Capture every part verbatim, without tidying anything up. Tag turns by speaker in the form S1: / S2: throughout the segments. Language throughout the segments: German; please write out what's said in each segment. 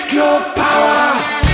S1: Club Power.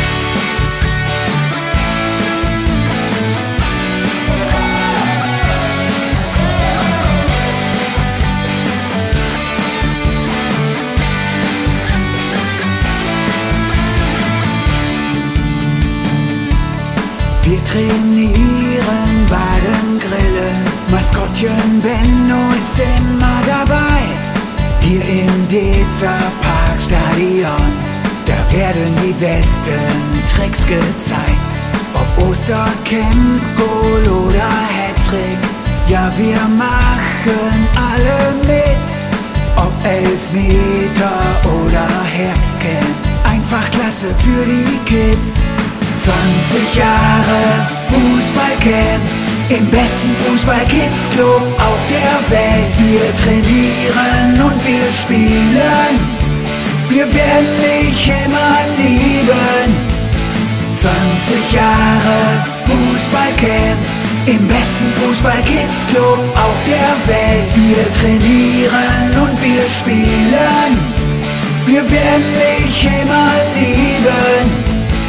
S1: Wir trainieren, baden, grillen, Maskottchen Benno ist immer dabei. Hier im Dezer Parkstadion, da werden die besten Tricks gezeigt. Ob Ostercamp, Goal oder Hattrick, ja wir machen alle mit. Ob Elfmeter oder Herbstcamp, einfach klasse für die Kids. zwanzig Jahre Fußballcamp, im besten Fußball-Kids-Club auf der Welt. Wir trainieren und wir spielen, wir werden dich immer lieben. zwanzig Jahre Fußballcamp, im besten Fußball-Kids-Club auf der Welt. Wir trainieren und wir spielen, wir werden dich immer lieben.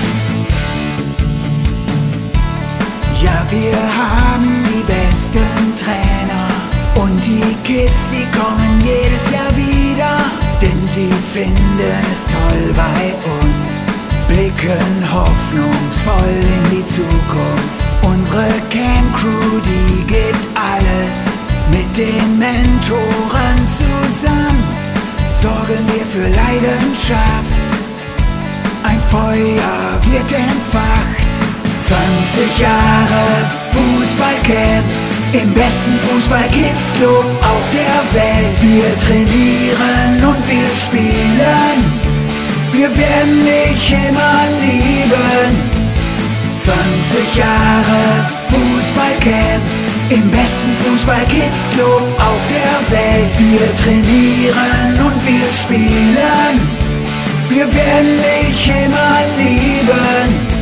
S1: Ja, wir haben die besten Trainer und die Kids, die kommen jedes Jahr wieder, denn sie finden es toll bei uns, blicken hoffnungsvoll in die Zukunft. Unsere Camp Crew, die gibt alles, mit den Mentoren zusammen sorgen wir für Leidenschaft, ein Feuer wird entfacht. zwanzig Jahre Fußballcamp, im besten Fußball-Kids-Club auf der Welt. Wir trainieren und wir spielen, wir werden dich immer lieben. zwanzig Jahre Fußballcamp, im besten Fußball-Kids-Club auf der Welt. Wir trainieren und wir spielen, wir werden dich immer lieben.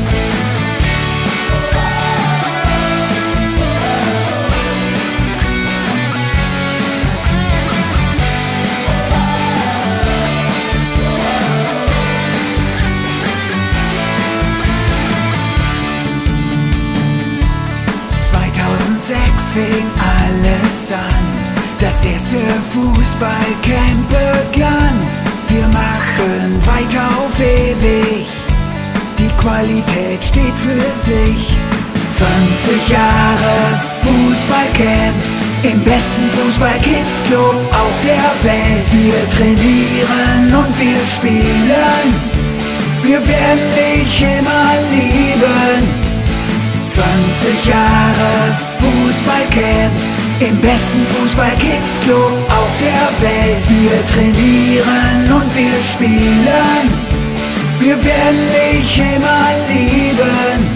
S1: zweitausendsechs fing alles an, das erste Fußballcamp begann. Wir machen weiter auf ewig, die Qualität steht für sich. zwanzig Jahre Fußballcamp, im besten Fußball-Kids-Club auf der Welt. Wir trainieren und wir spielen, wir werden dich immer lieben. zwanzig Jahre Fußballcamp, im besten Fußball-Kids-Club auf der Welt. Wir trainieren und wir spielen, wir werden dich immer lieben.